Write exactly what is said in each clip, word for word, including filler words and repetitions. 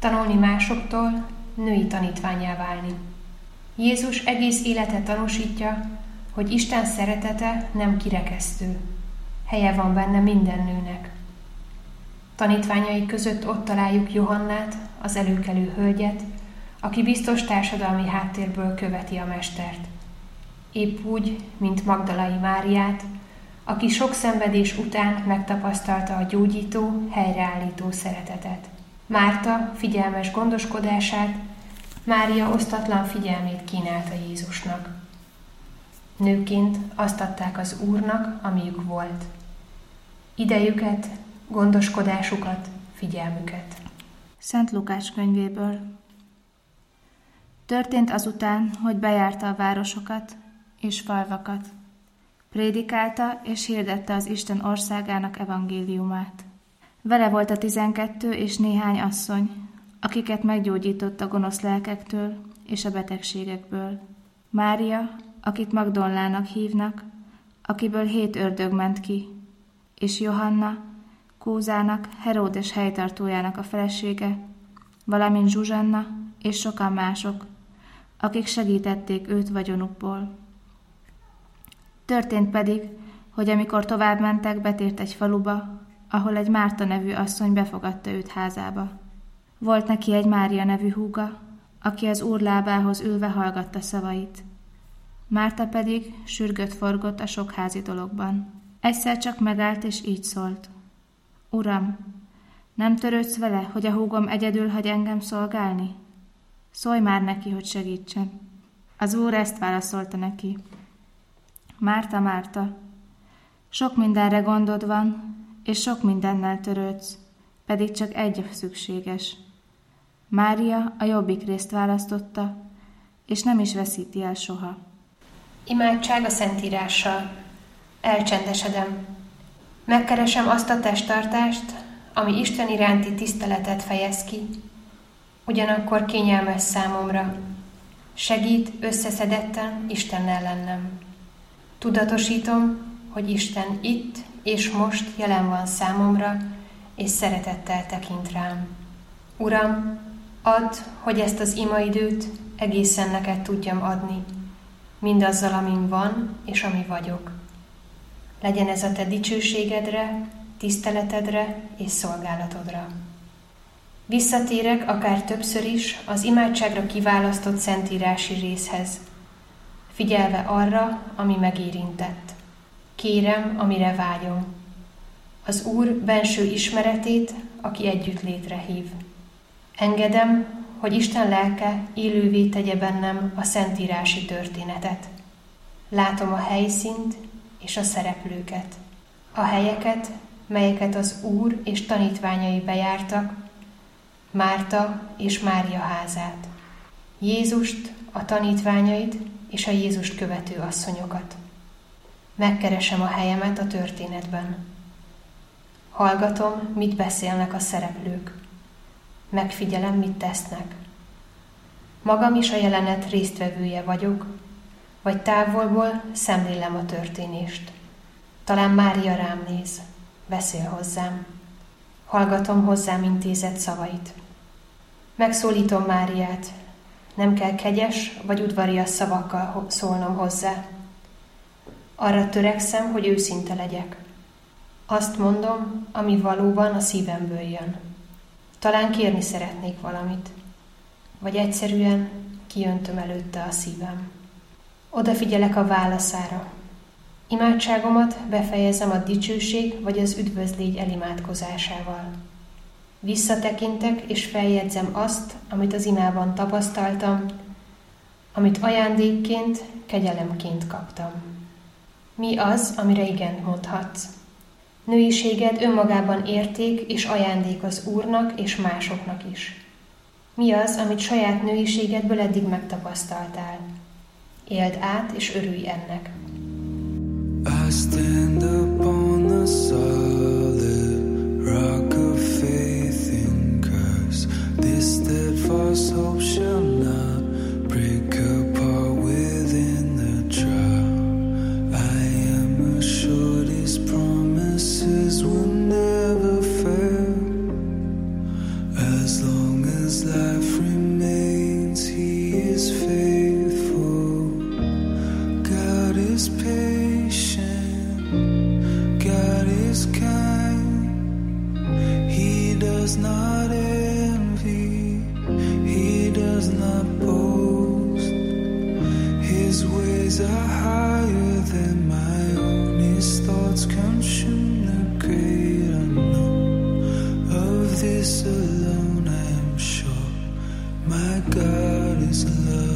tanulni másoktól, női tanítvánnyá válni. Jézus egész élete tanúsítja, hogy Isten szeretete nem kirekesztő. Helye van benne minden nőnek. Tanítványai között ott találjuk Johannát, az előkelő hölgyet, aki biztos társadalmi háttérből követi a mestert. Épp úgy, mint Magdalai Máriát, aki sok szenvedés után megtapasztalta a gyógyító, helyreállító szeretetet. Márta figyelmes gondoskodását, Mária osztatlan figyelmét kínálta Jézusnak. Nőként azt adták az Úrnak, amiük volt. Idejüket, gondoskodásukat, figyelmüket. Szent Lukács könyvéből. Történt azután, hogy bejárta a városokat és falvakat. Prédikálta és hirdette az Isten országának evangéliumát. Vele volt a tizenkettő és néhány asszony, akiket meggyógyított a gonosz lelkektől és a betegségekből. Mária, akit Magdolnának hívnak, akiből hét ördög ment ki, és Johanna, Kúzának, Heródes helytartójának a felesége, valamint Zsuzsanna és sokan mások, akik segítették őt vagyonukból. Történt pedig, hogy amikor tovább mentek, betért egy faluba, ahol egy Márta nevű asszony befogadta őt házába. Volt neki egy Mária nevű húga, aki az Úr lábához ülve hallgatta szavait. Márta pedig sürgött-forgott a sok házi dologban. Egyszer csak megállt és így szólt. Uram, nem törődsz vele, hogy a húgom egyedül hagy engem szolgálni? Szólj már neki, hogy segítsen. Az Úr ezt válaszolta neki. Márta, Márta, sok mindenre gondod van, és sok mindennel törődsz, pedig csak egy szükséges. Mária a jobbik részt választotta, és nem is veszíti el soha. Imádság a Szentírással. Elcsendesedem. Megkeresem azt a testtartást, ami Isten iránti tiszteletet fejez ki, ugyanakkor kényelmes számomra. Segít összeszedetten Istennel lennem. Tudatosítom, hogy Isten itt és most jelen van számomra, és szeretettel tekint rám. Uram, add, hogy ezt az imaidőt egészen neked tudjam adni, mindazzal, amin van és ami vagyok. Legyen ez a te dicsőségedre, tiszteletedre és szolgálatodra. Visszatérek akár többször is az imádságra kiválasztott szentírási részhez, figyelve arra, ami megérintett. Kérem, amire vágyom. Az Úr benső ismeretét, aki együttlétre hív. Engedem, hogy Isten lelke élővé tegye bennem a szentírási történetet. Látom a helyszínt és a szereplőket. A helyeket, melyeket az Úr és tanítványai bejártak, Márta és Mária házát, Jézust, a tanítványait és a Jézust követő asszonyokat. Megkeresem a helyemet a történetben. Hallgatom, mit beszélnek a szereplők. Megfigyelem, mit tesznek. Magam is a jelenet résztvevője vagyok, vagy távolból szemlélem a történést. Talán Mária rám néz, beszél hozzám. Hallgatom hozzám intézett szavait. Megszólítom Máriát, nem kell kegyes vagy udvarias szavakkal szólnom hozzá. Arra törekszem, hogy őszinte legyek. Azt mondom, ami valóban a szívemből jön. Talán kérni szeretnék valamit, vagy egyszerűen kijöntöm előtte a szívem. Odafigyelek a válaszára. Imádságomat befejezem a dicsőség vagy az üdvözlégy elimádkozásával. Visszatekintek és feljegyzem azt, amit az imában tapasztaltam, amit ajándékként, kegyelemként kaptam. Mi az, amire igent mondhatsz? Nőiséged önmagában érték és ajándék az Úrnak és másoknak is. Mi az, amit saját nőiségedből eddig megtapasztaltál? Éld át és örülj ennek. I stand upon the solid rock of faith in Christ. This steadfast hope shall not break apart within the trial. I am assured His promises will never fail as long as as life remains, He is faithful. God is patient, God is kind. He does not envy, He does not boast. His ways are higher than my own, His thoughts consume the great unknown. Of this alone I am sure, my God is love.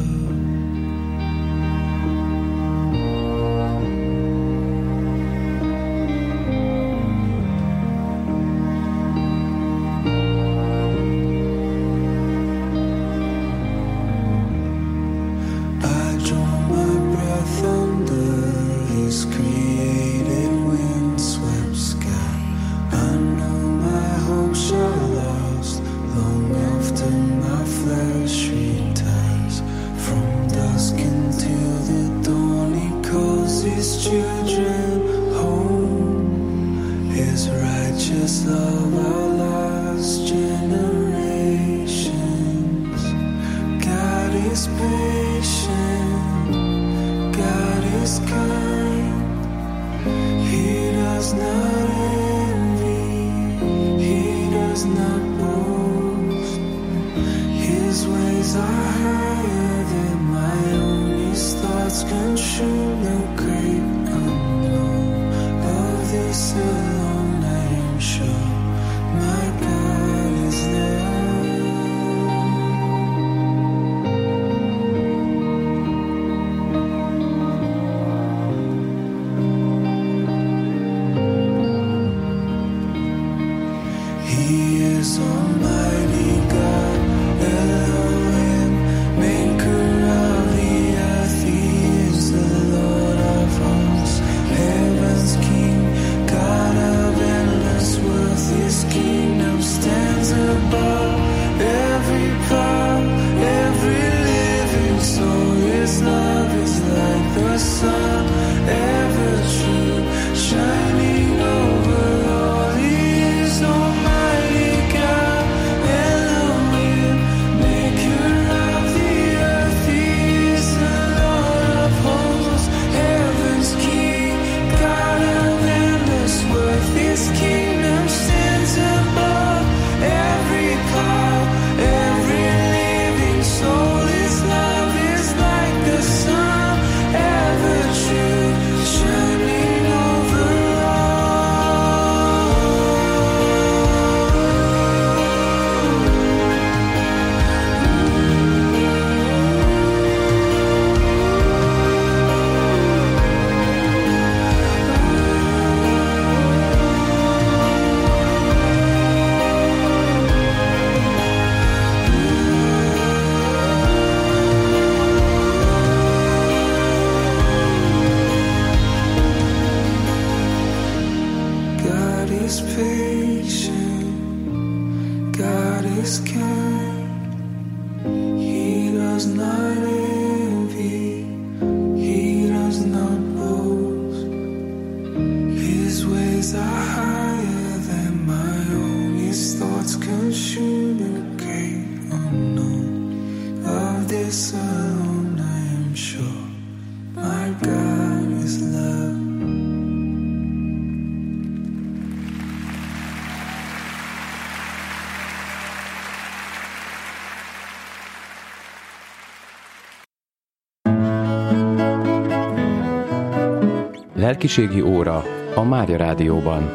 Lelkiségi óra a Mária Rádióban.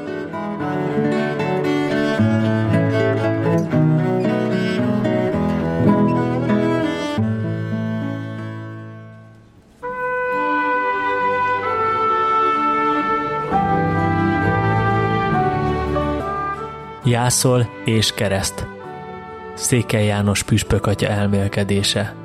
Jászol és kereszt. Székely János püspök atya elmélkedése.